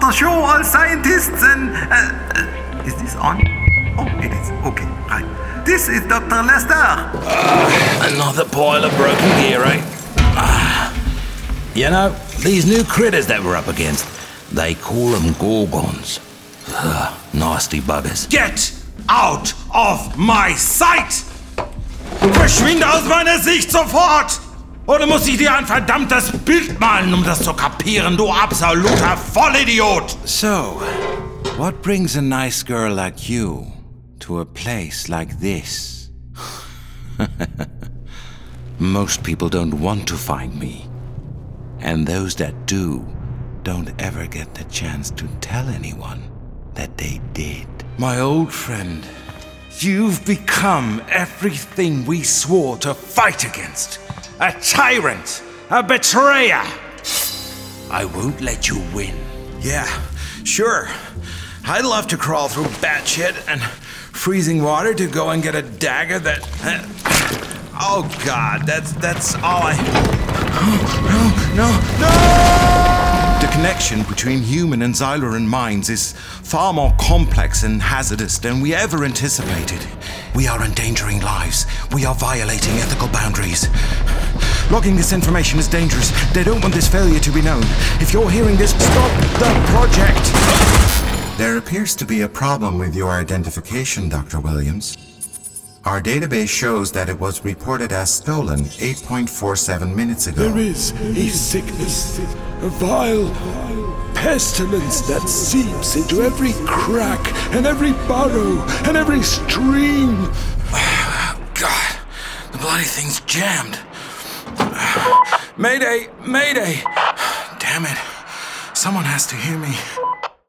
Dr. Shaw, all scientists and... is this on? Oh, it is. Okay, right. This is Dr. Lester. Another pile of broken gear, eh? You know, these new critters that we're up against, they call them Gorgons. Nasty buggers. Get out of my sight! Verschwinde aus meiner Sicht sofort! Oder muss ich dir ein verdammtes Bild malen, um das zu kapieren, du absoluter Vollidiot! So, what brings a nice girl like you to a place like this? Most people don't want to find me. And those that do, don't ever get the chance to tell anyone that they did. My old friend, you've become everything we swore to fight against. A tyrant, a betrayer. I won't let you win. Yeah, sure. I'd love to crawl through bat shit and freezing water to go and get a dagger that... oh God, that's all I... No! The connection between human and Xyloran minds is far more complex and hazardous than we ever anticipated. We are endangering lives. We are violating ethical boundaries. Logging this information is dangerous. They don't want this failure to be known. If you're hearing this, stop the project! There appears to be a problem with your identification, Dr. Williams. Our database shows that it was reported as stolen 8.47 minutes ago. There is a sickness, a vile pestilence that seeps into every crack and every burrow and every stream. God, the bloody thing's jammed. Mayday! Mayday! Damn it. Someone has to hear me.